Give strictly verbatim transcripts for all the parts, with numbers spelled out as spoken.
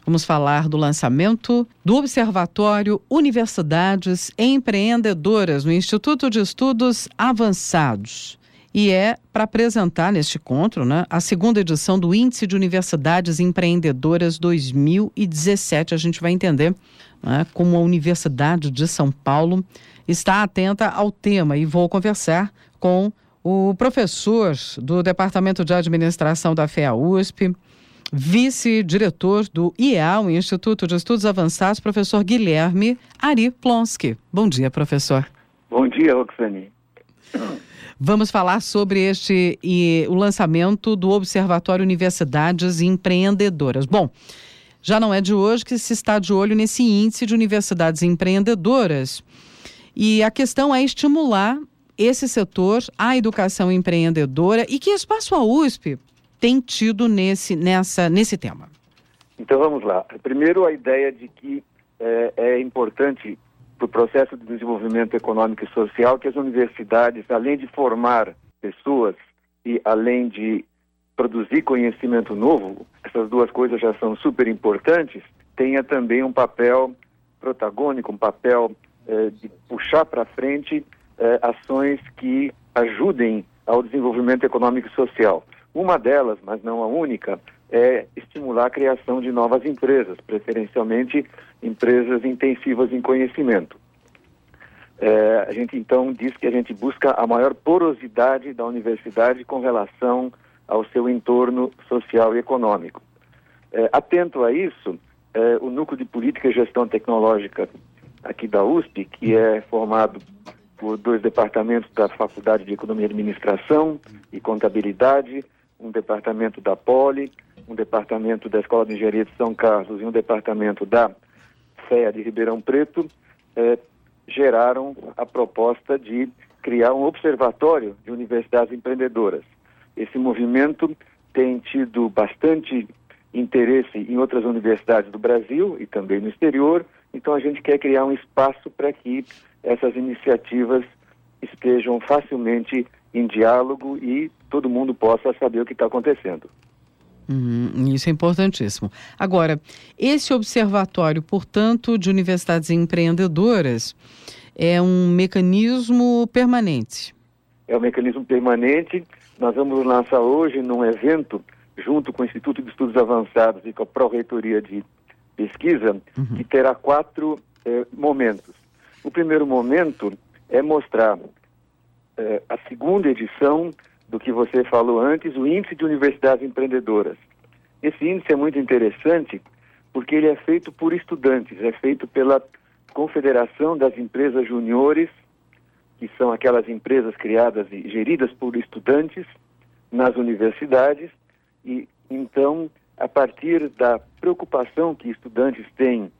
Vamos falar do lançamento do Observatório Universidades Empreendedoras no Instituto de Estudos Avançados. E é para apresentar neste encontro, né, a segunda edição do Índice de Universidades Empreendedoras dois mil e dezessete. A gente vai entender, né, como a Universidade de São Paulo está atenta ao tema, e vou conversar com o professor do Departamento de Administração da F E A U S P, vice-diretor do I E A, o Instituto de Estudos Avançados, professor Guilherme Ari Plonsky. Bom dia, professor. Bom dia, Roxane. Vamos falar sobre este e o lançamento do Observatório Universidades Empreendedoras. Bom, já não é de hoje que se está de olho nesse índice de universidades empreendedoras. E a questão é estimular esse setor, a educação empreendedora, e que espaço a U S P tem tido nesse, nessa, nesse tema? Então vamos lá. Primeiro, a ideia de que é, é importante para o processo de desenvolvimento econômico e social que as universidades, além de formar pessoas e além de produzir conhecimento novo, essas duas coisas já são super importantes, tenha também um papel protagônico, um papel eh, de puxar para frente eh, ações que ajudem ao desenvolvimento econômico e social. Uma delas, mas não a única, é estimular a criação de novas empresas, preferencialmente empresas intensivas em conhecimento. É, a gente então diz que a gente busca a maior porosidade da universidade com relação ao seu entorno social e econômico. É, atento a isso, é, o Núcleo de Política e Gestão Tecnológica aqui da U S P, que é formado por dois departamentos da Faculdade de Economia e Administração e Contabilidade, um departamento da Poli, um departamento da Escola de Engenharia de São Carlos e um departamento da F E A de Ribeirão Preto, eh, geraram a proposta de criar um observatório de universidades empreendedoras. Esse movimento tem tido bastante interesse em outras universidades do Brasil e também no exterior, então a gente quer criar um espaço para que essas iniciativas estejam facilmente em diálogo e todo mundo possa saber o que está acontecendo. Uhum, isso é importantíssimo. Agora, esse observatório, portanto, de universidades empreendedoras é um mecanismo permanente? É um mecanismo permanente. Nós vamos lançar hoje num evento, junto com o Instituto de Estudos Avançados e com a Pró-Reitoria de Pesquisa, uhum. que terá quatro eh, momentos. O primeiro momento é mostrar eh, a segunda edição do que você falou antes, o Índice de Universidades Empreendedoras. Esse índice é muito interessante porque ele é feito por estudantes, é feito pela Confederação das Empresas Juniores, que são aquelas empresas criadas e geridas por estudantes nas universidades, e então, a partir da preocupação que estudantes têm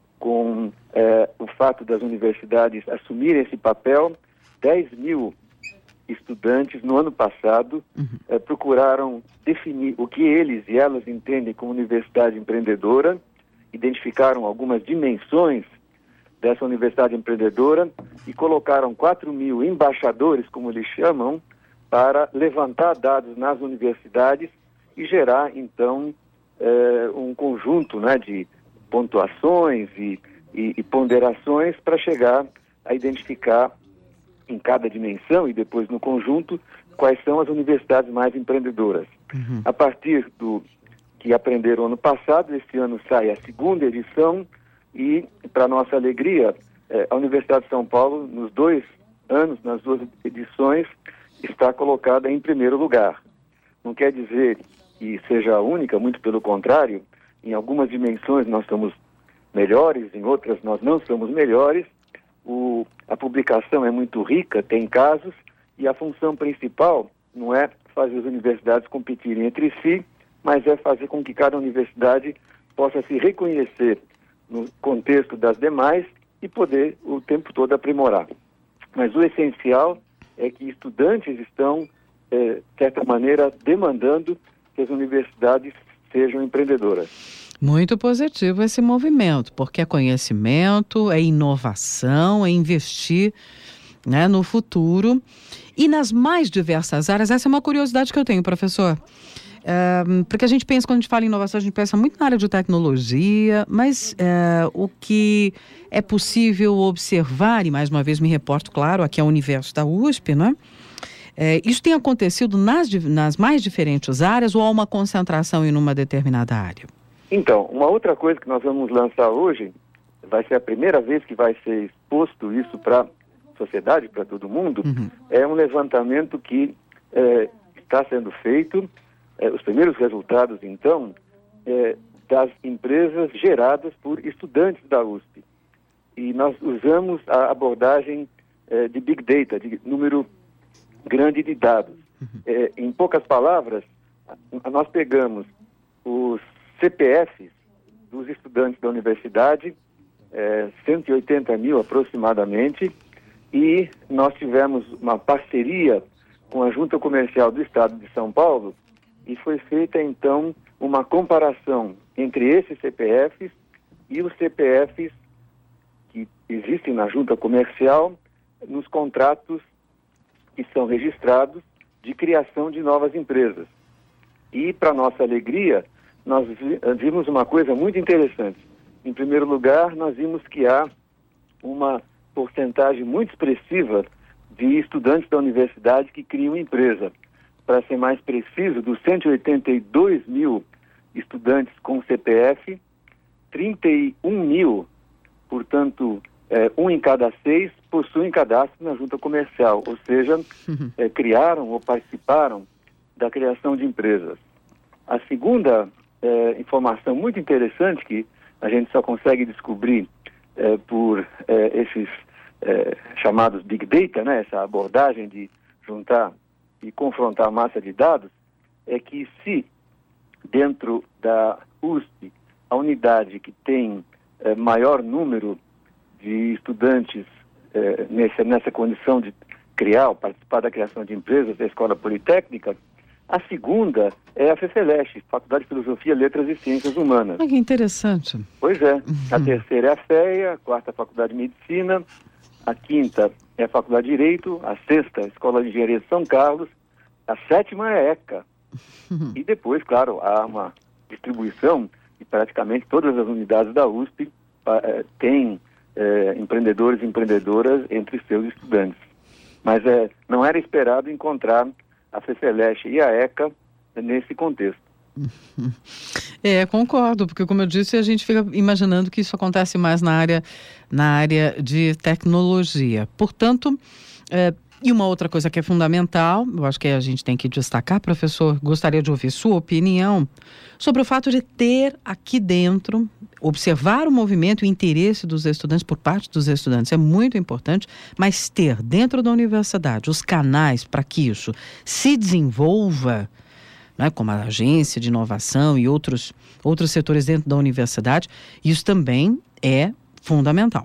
com eh, o fato das universidades assumirem esse papel, dez mil estudantes, no ano passado, uhum. eh, procuraram definir o que eles e elas entendem como universidade empreendedora, identificaram algumas dimensões dessa universidade empreendedora e colocaram quatro mil embaixadores, como eles chamam, para levantar dados nas universidades e gerar, então, eh, um conjunto, né, de pontuações e, e, e ponderações para chegar a identificar em cada dimensão e depois no conjunto quais são as universidades mais empreendedoras. Uhum. A partir do que aprenderam ano passado, este ano sai a segunda edição e, para nossa alegria, eh, a Universidade de São Paulo, nos dois anos, nas duas edições, está colocada em primeiro lugar. Não quer dizer que seja a única, muito pelo contrário, em algumas dimensões nós somos melhores, em outras nós não somos melhores. O, a publicação é muito rica, tem casos, e a função principal não é fazer as universidades competirem entre si, mas é fazer com que cada universidade possa se reconhecer no contexto das demais e poder o tempo todo aprimorar. Mas o essencial é que estudantes estão, eh, de certa maneira, demandando que as universidades sejam empreendedoras. Muito positivo esse movimento, porque é conhecimento, é inovação, é investir, né, no futuro e nas mais diversas áreas. Essa é uma curiosidade que eu tenho, professor. Uh, porque a gente pensa, quando a gente fala em inovação, a gente pensa muito na área de tecnologia, mas uh, o que é possível observar, e mais uma vez me reporto, claro, aqui é o universo da U S P, não é? Uh, isso tem acontecido nas, nas mais diferentes áreas ou há uma concentração em uma determinada área? Então, uma outra coisa que nós vamos lançar hoje, vai ser a primeira vez que vai ser exposto isso para a sociedade, para todo mundo, uhum. é um levantamento que é, está sendo feito, é, os primeiros resultados, então, é, das empresas geradas por estudantes da U S P. E nós usamos a abordagem é, de Big Data, de número grande de dados. Uhum. É, em poucas palavras, nós pegamos os C P Fs dos estudantes da universidade, é, cento e oitenta mil aproximadamente, e nós tivemos uma parceria com a Junta Comercial do Estado de São Paulo e foi feita então uma comparação entre esses C P Fs e os C P Fs que existem na Junta Comercial nos contratos que são registrados de criação de novas empresas. E, para nossa alegria, nós vimos uma coisa muito interessante. Em primeiro lugar, nós vimos que há uma porcentagem muito expressiva de estudantes da universidade que criam empresa. Para ser mais preciso, dos cento e oitenta e dois mil estudantes com C P F, trinta e um mil, portanto, é, um em cada seis, possuem cadastro na junta comercial, ou seja, uhum. é, criaram ou participaram da criação de empresas. A segunda é, informação muito interessante que a gente só consegue descobrir é, por é, esses é, chamados Big Data, né, essa abordagem de juntar e confrontar a massa de dados, é que se dentro da U S P a unidade que tem é, maior número de estudantes é, nessa, nessa condição de criar ou participar da criação de empresas da Escola Politécnica, a segunda é a FEFELESH, Faculdade de Filosofia, Letras e Ciências Humanas. Ah, que interessante. Pois é. Uhum. A terceira é a FEA, a quarta a Faculdade de Medicina, a quinta é a Faculdade de Direito, a sexta a Escola de Engenharia de São Carlos, a sétima é a ECA. Uhum. E depois, claro, há uma distribuição e praticamente todas as unidades da U S P eh, têm eh, empreendedores e empreendedoras entre seus estudantes. Mas eh, não era esperado encontrar a FEFELESH e a ECA nesse contexto. É, concordo, porque como eu disse, a gente fica imaginando que isso acontece mais na área, na área de tecnologia. Portanto, é, e uma outra coisa que é fundamental, eu acho que a gente tem que destacar, professor, gostaria de ouvir sua opinião sobre o fato de ter aqui dentro, observar o movimento e o interesse dos estudantes por parte dos estudantes é muito importante, mas ter dentro da universidade os canais para que isso se desenvolva, né, como a agência de inovação e outros, outros setores dentro da universidade, isso também é fundamental.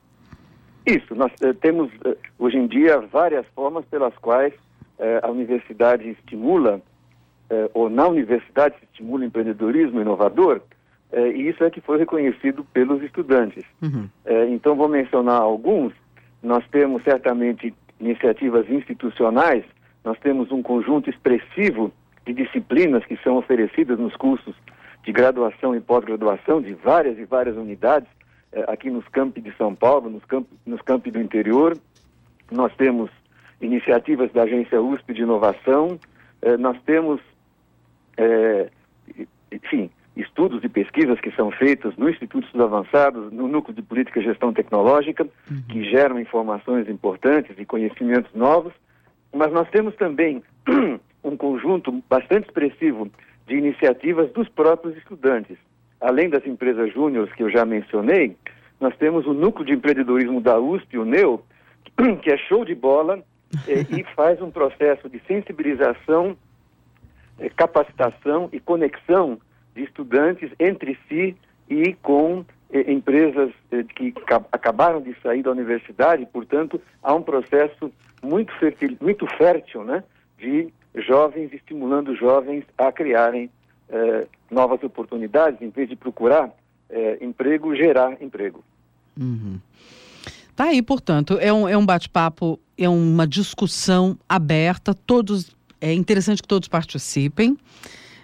Isso, nós eh, temos eh, hoje em dia várias formas pelas quais eh, a universidade estimula, eh, ou na universidade se estimula o empreendedorismo inovador, eh, e isso é que foi reconhecido pelos estudantes. Uhum. Eh, então vou mencionar alguns. Nós temos certamente iniciativas institucionais, nós temos um conjunto expressivo de disciplinas que são oferecidas nos cursos de graduação e pós-graduação de várias e várias unidades, aqui nos campi de São Paulo, nos campi, nos campi do interior. Nós temos iniciativas da Agência U S P de Inovação, eh, nós temos, eh, enfim, estudos e pesquisas que são feitos no Instituto de Estudos Avançados, no Núcleo de Política e Gestão Tecnológica, uhum. que geram informações importantes e conhecimentos novos, mas nós temos também um conjunto bastante expressivo de iniciativas dos próprios estudantes. Além das empresas júniores que eu já mencionei, nós temos o Núcleo de Empreendedorismo da U S P, o NEO, que é show de bola eh, e faz um processo de sensibilização, eh, capacitação e conexão de estudantes entre si e com eh, empresas eh, que ca- acabaram de sair da universidade. Portanto, há um processo muito fértil, muito fértil, né, de jovens estimulando jovens a criarem Eh, novas oportunidades, em vez de procurar eh, emprego, gerar emprego. Uhum. Tá aí, portanto, é um, é um bate-papo, é uma discussão aberta, todos, é interessante que todos participem.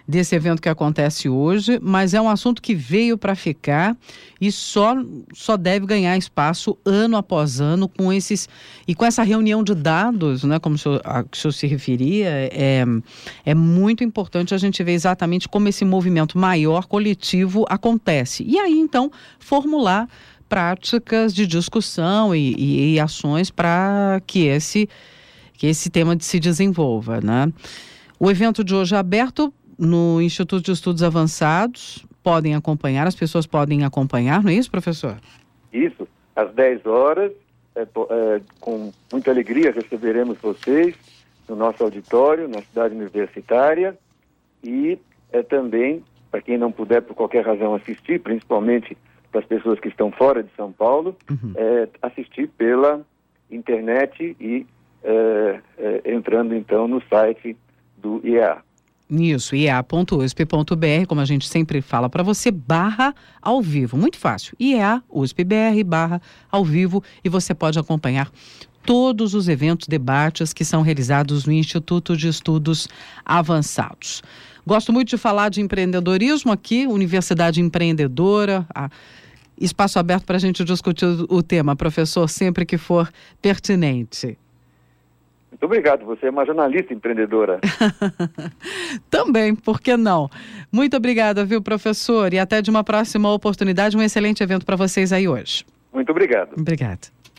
desse evento que acontece hoje, mas é um assunto que veio para ficar e só, só deve ganhar espaço ano após ano com esses e com essa reunião de dados, né, como o senhor, a, que o senhor se referia, é, é muito importante a gente ver exatamente como esse movimento maior coletivo acontece. E aí, então, formular práticas de discussão e, e, e ações para que esse, que esse tema se desenvolva, né? O evento de hoje é aberto no Instituto de Estudos Avançados, podem acompanhar, as pessoas podem acompanhar, não é isso, professor? Isso, às dez horas, é, é, com muita alegria receberemos vocês no nosso auditório, na cidade universitária, e é, também, para quem não puder por qualquer razão assistir, principalmente para as pessoas que estão fora de São Paulo, uhum. é, assistir pela internet e é, é, entrando então no site do I E A. Isso, i e a ponto u s p ponto b r, como a gente sempre fala para você, barra ao vivo, muito fácil, I E A, U S P B R, barra ao vivo, e você pode acompanhar todos os eventos, debates que são realizados no Instituto de Estudos Avançados. Gosto muito de falar de empreendedorismo aqui, Universidade Empreendedora, a... espaço aberto para a gente discutir o tema, professor, sempre que for pertinente. Muito obrigado, você é uma jornalista empreendedora. Também, por que não? Muito obrigada, viu, professor? E até de uma próxima oportunidade, um excelente evento para vocês aí hoje. Muito obrigado. Obrigada.